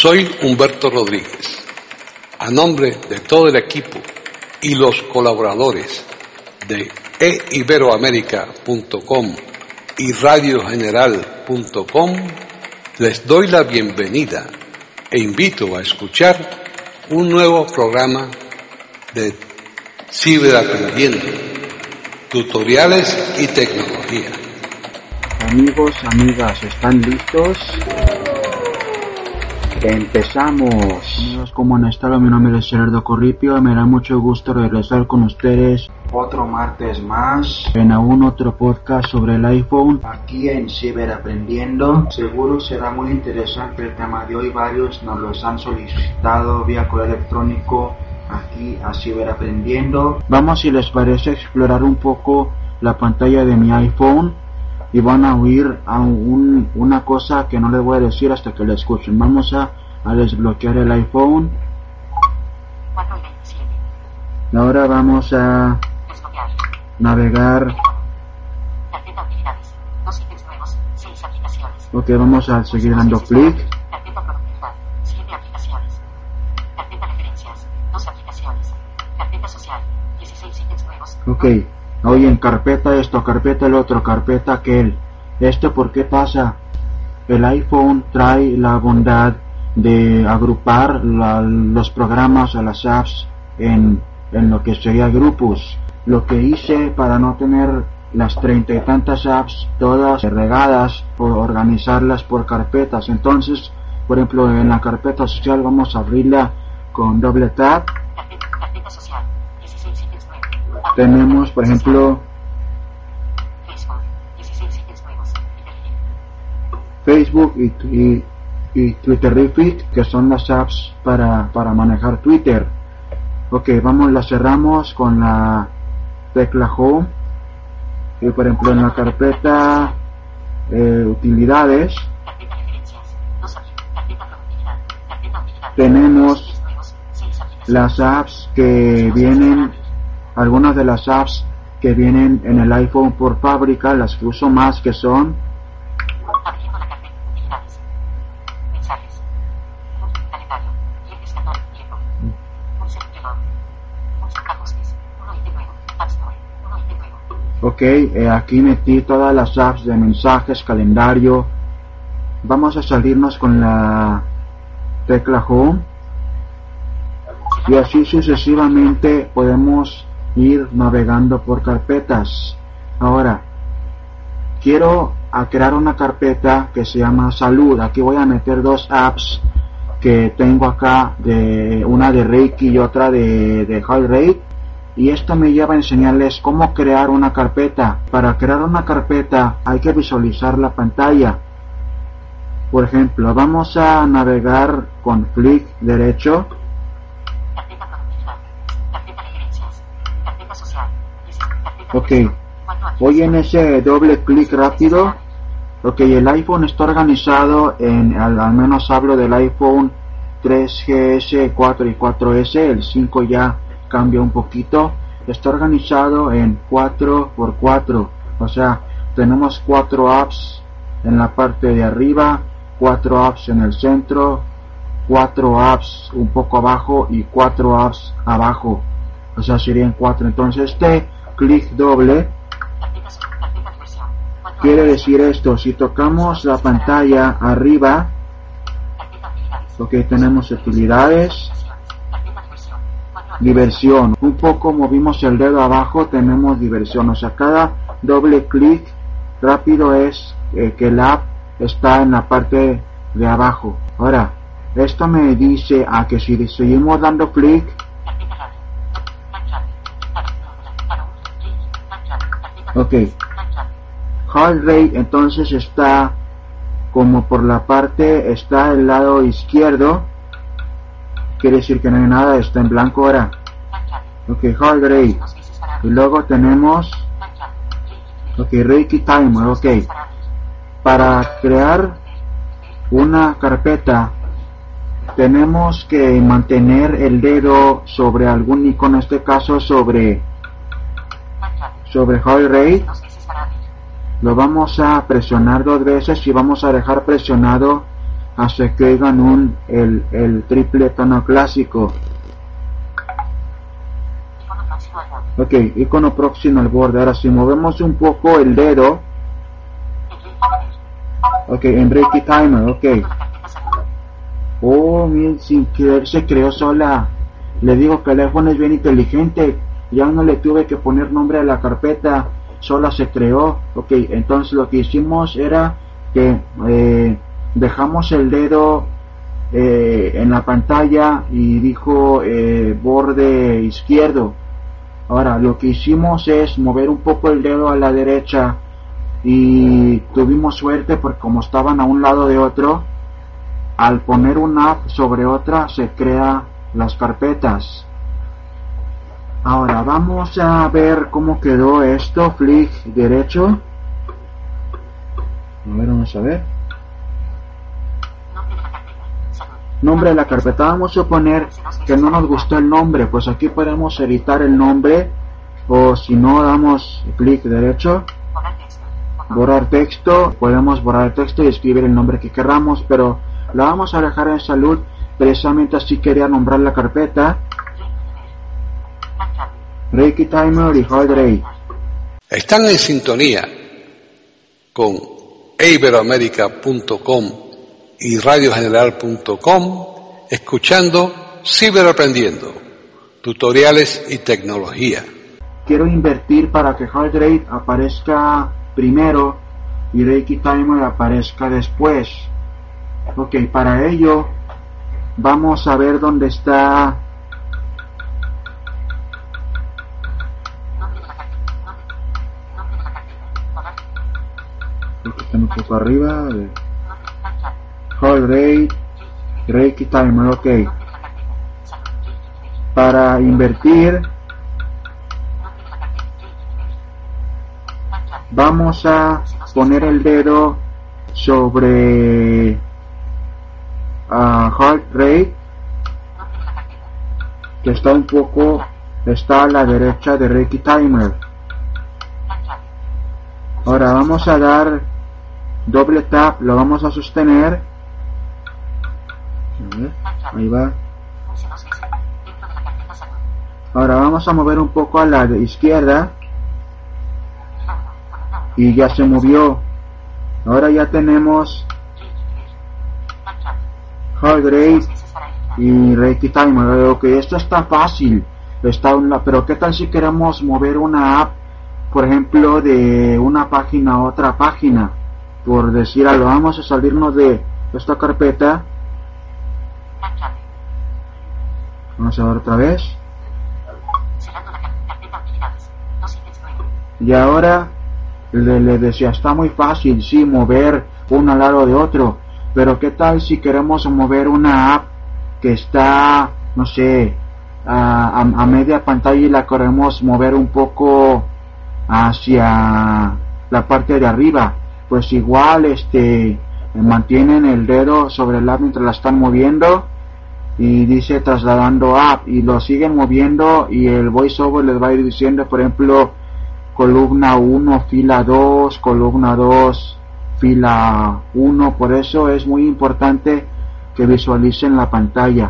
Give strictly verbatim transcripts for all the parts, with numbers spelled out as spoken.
Soy Humberto Rodríguez. A nombre de todo el equipo y los colaboradores de e iberoamerica punto com y radio general punto com, les doy la bienvenida e invito a escuchar un nuevo programa de Ciberaprendiendo, tutoriales y tecnología. Amigos, amigas, ¿están listos? ¡Empezamos! Amigos, ¿cómo han estado? Mi nombre es Gerardo Corripio y me da mucho gusto regresar con ustedes otro martes más en aún otro podcast sobre el iPhone aquí en Ciberaprendiendo. Seguro será muy interesante el tema de hoy. Varios nos los han solicitado vía correo electrónico aquí a Ciberaprendiendo. Vamos, si les parece, a explorar un poco la pantalla de mi iPhone y van a oír a un, una cosa que no les voy a decir hasta que la escuchen. Vamos a, a desbloquear el iPhone. cuatro y veintisiete. Ahora vamos a Desbloquear. navegar. Carpeta actividades. Dos ítems nuevos. Seis aplicaciones. Ok, vamos a seguir dando clic. Carpeta productividad. Siete aplicaciones. Carpeta referencias. Dos aplicaciones. Carpeta social. dieciséis ítems nuevos. Ok, oye, en carpeta esto, carpeta el otro, carpeta aquel. ¿Esto por qué pasa? El iPhone trae la bondad de agrupar la, los programas o las apps en, en lo que sería grupos. Lo que hice para no tener las treinta y tantas apps todas regadas, por organizarlas por carpetas. Entonces, por ejemplo, en la carpeta social vamos a abrirla con doble tap. Carpeta, carpeta social. dieciséis ítems nuevos. Tenemos, por ejemplo, Facebook. dieciséis ítems nuevos. Facebook y, y, y Twitterific, que son las apps para, para manejar Twitter. Ok, vamos, la cerramos con la tecla Home. Y por ejemplo en la carpeta eh, utilidades Carpeta referencias. Dos aplicaciones. Carpeta productividad. Carpeta actividades. tenemos Dos ítems nuevos. Seis aplicaciones. las apps que vienen, algunas de las apps que vienen en el iPhone por fábrica, las que uso más, que son Abriendo la carpeta. Utilidades. Mensajes. Calendario. diez catorce. Tiempo. Un servidor. Un ajustes. Uno ítem nuevo. App Store. Uno ítem nuevo. ok, eh, aquí metí todas las apps de mensajes, calendario. Vamos a salirnos con la tecla Home y así sucesivamente podemos ir navegando por carpetas. Ahora quiero a crear una carpeta que se llama Salud. Aquí voy a meter dos apps que tengo acá, de una de Reiki y otra de, de Heart Rate, y esto me lleva a enseñarles cómo crear una carpeta. Para crear una carpeta hay que visualizar la pantalla. Por ejemplo, vamos a navegar con clic derecho. Carpeta productividad. Carpeta referencias. Carpeta social. Carpeta Ok, personal. Cuatro voy en ese doble clic rápido. Ok, el iPhone está organizado en, al, al menos hablo del iPhone tres G S, cuatro y cuatro S, el cinco ya cambia un poquito. Está organizado en cuatro por cuatro, o sea, tenemos cuatro apps en la parte de arriba, cuatro apps en el centro, cuatro apps un poco abajo y cuatro apps abajo, o sea, serían cuatro. Entonces este clic doble Carpeta, carpeta diversión. Cuatro quiere apps. decir esto: si tocamos la pantalla arriba, Carpeta actividades. ok, tenemos utilidades, Carpeta diversión. Cuatro apps. diversión. Un poco movimos el dedo abajo, tenemos diversión. O sea, cada doble clic rápido es eh, que la app está en la parte de abajo. Ahora, esto me dice a que si seguimos dando clic, Carpeta radio. Tan radio. Para un para un clic. Tan radio. Carpeta ok, tan radio. heart rate entonces está como por la parte, está el lado izquierdo, quiere decir que no hay nada, está en blanco ahora. Tan radio. Ok, heart rate. Dos veces para Y luego tenemos, tan radio. Clic. ok, Reiki Timer. Ok, Para para crear una carpeta tenemos que mantener el dedo sobre algún icono, en este caso sobre tan radio. sobre heart rate. Dos veces para abrir. Lo vamos a presionar dos veces y vamos a dejar presionado hasta que oigan un, el, el triple tono clásico. Icono próximo al borde. Ok, icono próximo al borde. Ahora si movemos un poco el dedo, ok, en Breaky Timer, ok. La carpeta salud. Oh, miren, sin querer se creó sola. Le digo que el iPhone es bien inteligente. Ya no le tuve que poner nombre a la carpeta, sola se creó. Ok, entonces lo que hicimos era que eh, dejamos el dedo eh, en la pantalla y dijo eh, borde izquierdo. Ahora lo que hicimos es mover un poco el dedo a la derecha y tuvimos suerte porque como estaban a un lado de otro, al poner una app sobre otra se crea las carpetas. Ahora vamos a ver cómo quedó esto. Flick derecho. A ver, vamos a ver. Nombre de la carpeta. Salud. Nombre de la carpeta. Vamos a suponer que no nos gustó el nombre. Pues aquí podemos editar el nombre. O si no, damos clic derecho. Borrar texto. Botón. Borrar texto. Podemos borrar el texto y escribir el nombre que queramos. Pero la vamos a dejar en salud. Precisamente así quería nombrar la carpeta. Reiki Timer y Heart Rate. Están en sintonía con e iberoamerica punto com y radio general punto com, escuchando Ciberaprendiendo, tutoriales y tecnología. Quiero invertir para que Heart Rate aparezca primero y Reiki Timer aparezca después. Ok, para ello vamos a ver dónde está. Nombre de la carpeta. Nombre. Nombre de la carpeta. Borrar. Aquí está un poco arriba. Nombre. Backtrack. Heart Rate, Reiki Timer. Ok, Nombre de la carpeta. Salud. Reiki nivel. para invertir Nombre de la carpeta. Reiki nivel. Backtrack. vamos a poner el dedo sobre uh, Heart Rate, Nombre de la carpeta. que está un poco, está a la derecha de Reiki Timer. Backtrack. Ahora vamos a dar doble tap, lo vamos a sostener. A ver, ahí va. Pulse dos veces. Dentro de la carpeta salud. Ahora vamos a mover un poco a la izquierda Fila uno. Columna uno. y ya se movió. Ahora ya tenemos Reiki nivel. Backtrack. Heart Dos Rate veces para eliminar. y Reiki Timer. Ok, esto está fácil. Está una, pero ¿qué tal si queremos mover una app, por ejemplo, de una página a otra página? Por decir algo, vamos a salirnos de esta carpeta. Backtrack. Vamos a ver otra vez. Cerrando la car- carpeta utilidades. Dos ítems nueve. Y ahora le, le decía, está muy fácil, sí, mover uno al lado de otro. Pero ¿qué tal si queremos mover una app que está, no sé, a, a, a media pantalla y la queremos mover un poco hacia la parte de arriba? Pues igual, este, mantienen el dedo sobre el app mientras la están moviendo y dice trasladando app y lo siguen moviendo y el voiceover les va a ir diciendo, por ejemplo, columna uno, fila dos, columna dos, fila uno. Por eso es muy importante que visualicen la pantalla.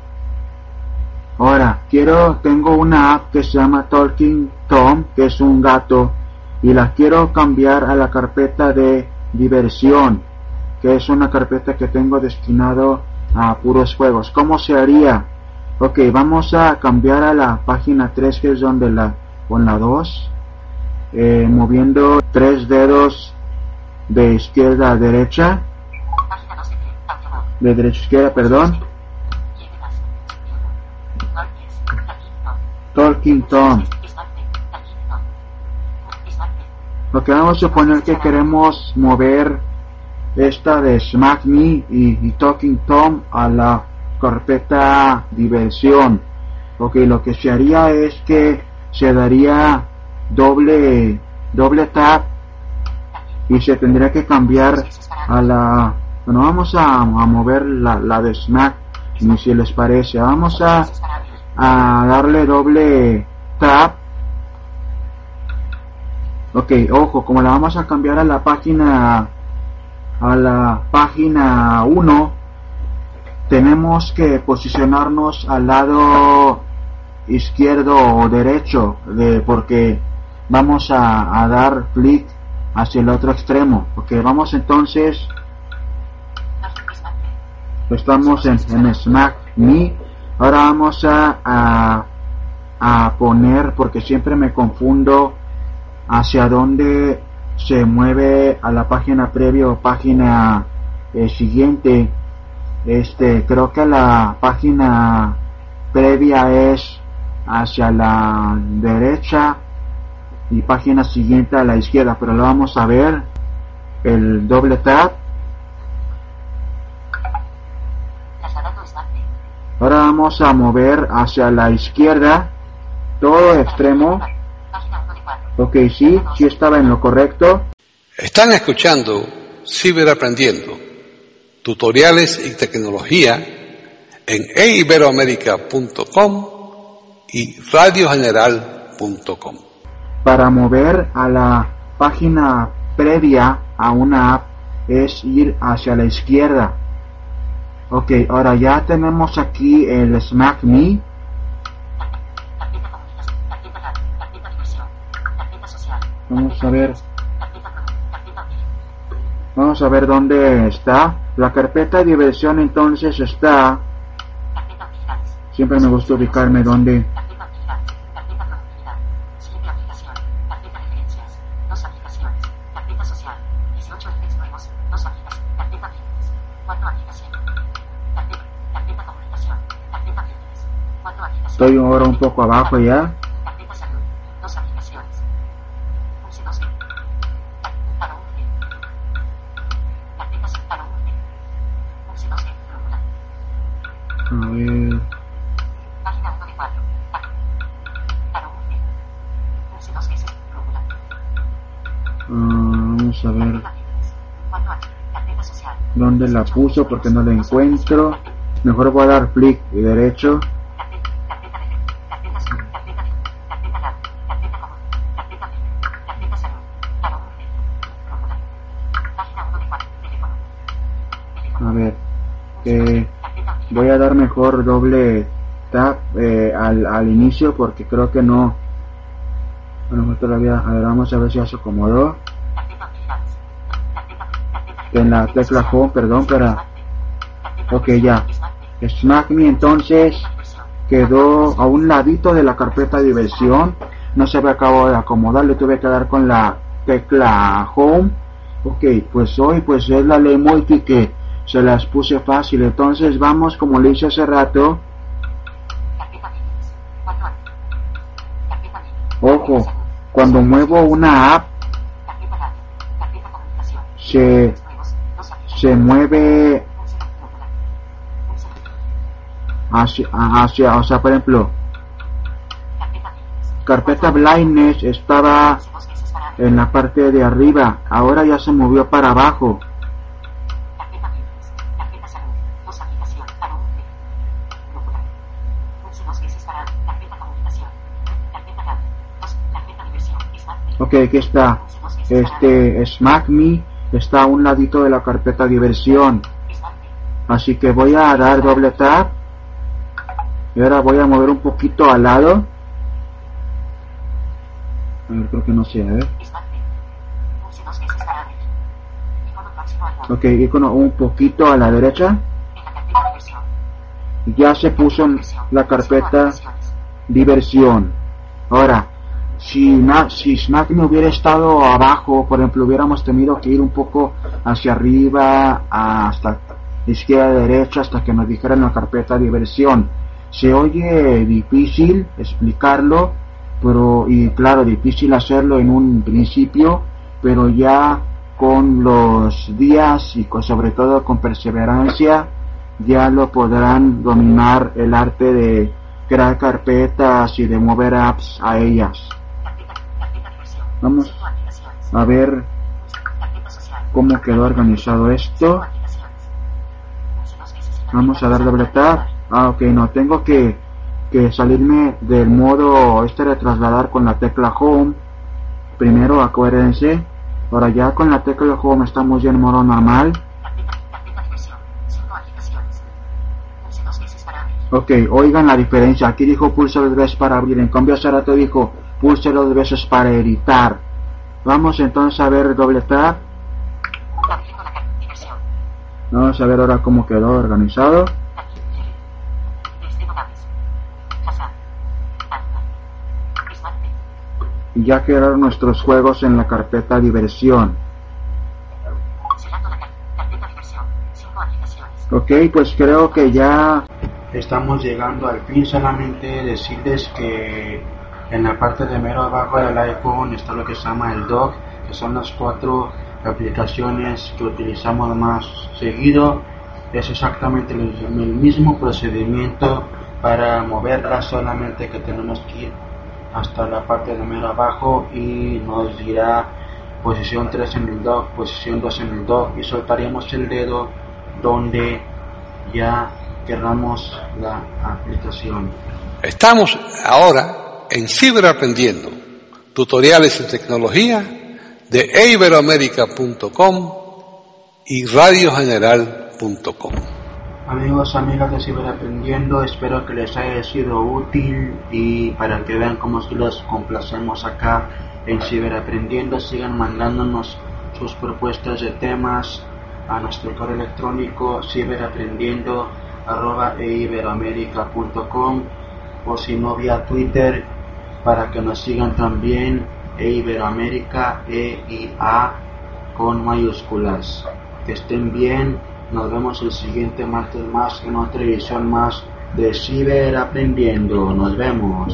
Ahora, quiero, tengo una app que se llama Talking Tom, que es un gato, y la quiero cambiar a la carpeta de diversión, que es una carpeta que tengo destinado a puros juegos. ¿Cómo se haría? Ok, vamos a cambiar a la página tres, que es donde la, o en la dos, eh, moviendo tres dedos de izquierda a derecha, Página dos de pie. Audio mode. de derecha a izquierda, perdón, Lleve más. uno. Marques. Talking Tom. Talking Tom. Smart T. Talking Tom. Smart T. Ok, vamos a suponer que queremos mover esta de Smack Me y, y Talking Tom a la carpeta diversión. Ok, lo que se haría es que se daría doble doble tap y se tendría que cambiar a la, bueno, vamos a, a mover la, la de Smack Me, si les parece. Vamos a, a darle doble tap. Ok, ojo, como la vamos a cambiar a la página a la página uno, tenemos que posicionarnos al lado izquierdo o derecho, de, porque vamos a, a dar clic hacia el otro extremo. Porque vamos entonces, estamos en, en Smack Me. Ahora vamos a, a, a poner, porque siempre me confundo hacia dónde se mueve a la página previa o página eh, siguiente. Este, creo que la página previa es hacia la derecha y página siguiente a la izquierda, pero lo vamos a ver. El doble tap. Ahora vamos a mover hacia la izquierda todo extremo. Ok, sí, sí estaba en lo correcto. Están escuchando Ciberaprendiendo, tutoriales y tecnología en e iberoamerica punto com y radio general punto com. Para mover a la página previa a una app es ir hacia la izquierda. Ok, ahora ya tenemos aquí el Smack Me. Vamos a ver. Vamos a ver dónde está. La carpeta de diversión entonces está. Siempre me gusta ubicarme donde. Estoy ahora un poco abajo ya. A ver. Uh, vamos a ver dónde la puso porque no la encuentro. Mejor voy a dar clic derecho. A ver, eh, voy a dar mejor doble tap eh, al, al inicio porque creo que no. Bueno, todavía, a ver, vamos a ver si ya se acomodó. En la tecla Home, perdón, para. Ok, ya. Smack Me entonces quedó a un ladito de la carpeta de diversión. No se me acabó de acomodar, le tuve que dar con la tecla Home. Ok, pues hoy pues es la ley multi que se las puse fácil. Entonces vamos, como le hice hace rato. Ojo, cuando muevo una app se, se mueve hacia, hacia, o sea, por ejemplo, carpeta Blindness estaba en la parte de arriba, ahora ya se movió para abajo. Ok, aquí está. Este Smack Me está a un ladito de la carpeta diversión. Así que voy a dar doble tap. Y ahora voy a mover un poquito al lado. A ver, creo que no sé, a ver. Ok, icono un poquito a la derecha. Ya se puso en la carpeta diversión. Ahora, si, si Smack Me hubiera estado abajo, por ejemplo, hubiéramos tenido que ir un poco hacia arriba, hasta izquierda, derecha, hasta que nos dijeran la carpeta diversión. Se oye difícil explicarlo, pero, y claro, difícil hacerlo en un principio, pero ya con los días y con, sobre todo con perseverancia, ya lo podrán dominar el arte de crear carpetas y de mover apps a ellas. Vamos a ver cómo quedó organizado esto. Vamos a dar doble tap. Ah, ok, no, tengo que, que salirme del modo este de trasladar con la tecla Home. Primero, acuérdense, Ahora ya con la tecla Home estamos ya en modo normal. Ok, oigan la diferencia. Aquí dijo pulsa dos veces para abrir, en cambio hace rato dijo pulsa dos veces para editar. Vamos entonces a ver doble tap. Vamos a ver ahora cómo quedó organizado. Y ya quedaron nuestros juegos en la carpeta diversión. Ok, pues creo que ya estamos llegando al fin. Solamente decirles que en la parte de mero abajo del iPhone está lo que se llama el dock, que son las cuatro aplicaciones que utilizamos más seguido. Es exactamente el, el mismo procedimiento para moverlas, solamente que tenemos que ir hasta la parte de mero abajo y nos dirá posición tres en el dock, posición dos en el dock, y soltaremos el dedo donde ya queramos la aplicación. Estamos ahora en Ciberaprendiendo, tutoriales en tecnología de e iberoamerica punto com y radio general punto com. Amigos, amigas de Ciberaprendiendo, espero que les haya sido útil y para que vean cómo los complacemos acá en Ciberaprendiendo. Sigan mandándonos sus propuestas de temas a nuestro correo electrónico ciberaprendiendo arroba e iberoamerica punto com, o si no vía Twitter, para que nos sigan también e iberoamerica, e i a con mayúsculas. Que estén bien. Nos vemos el siguiente martes más en otra edición más de Ciberaprendiendo. Nos vemos.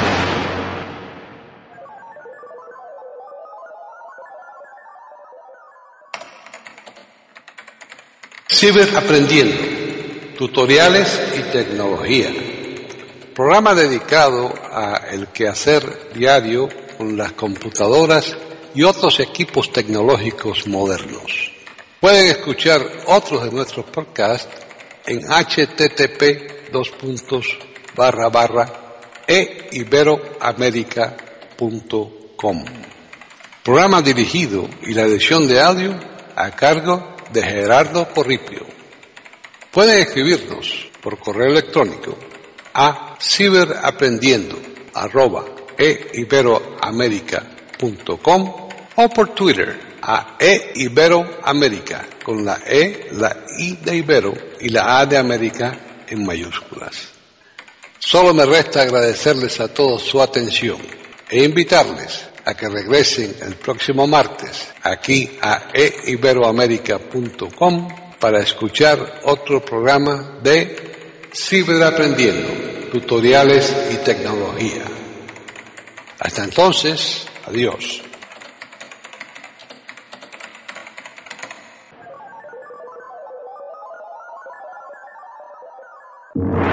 Ciberaprendiendo, tutoriales y tecnología. Programa dedicado a el quehacer diario con las computadoras y otros equipos tecnológicos modernos. Pueden escuchar otros de nuestros podcasts en http dos puntos barra barra e iberoamerica punto com. Programa dirigido y la edición de audio a cargo de Gerardo Corripio. Pueden escribirnos por correo electrónico a ciberaprendiendo arroba e iberoamerica punto com o por Twitter a e iberoamerica con la E, la I de Ibero y la A de América en mayúsculas. Solo me resta agradecerles a todos su atención e invitarles a que regresen el próximo martes aquí a e iberoamerica punto com para escuchar otro programa de Ciberaprendiendo, tutoriales y tecnología. Hasta entonces, adiós. You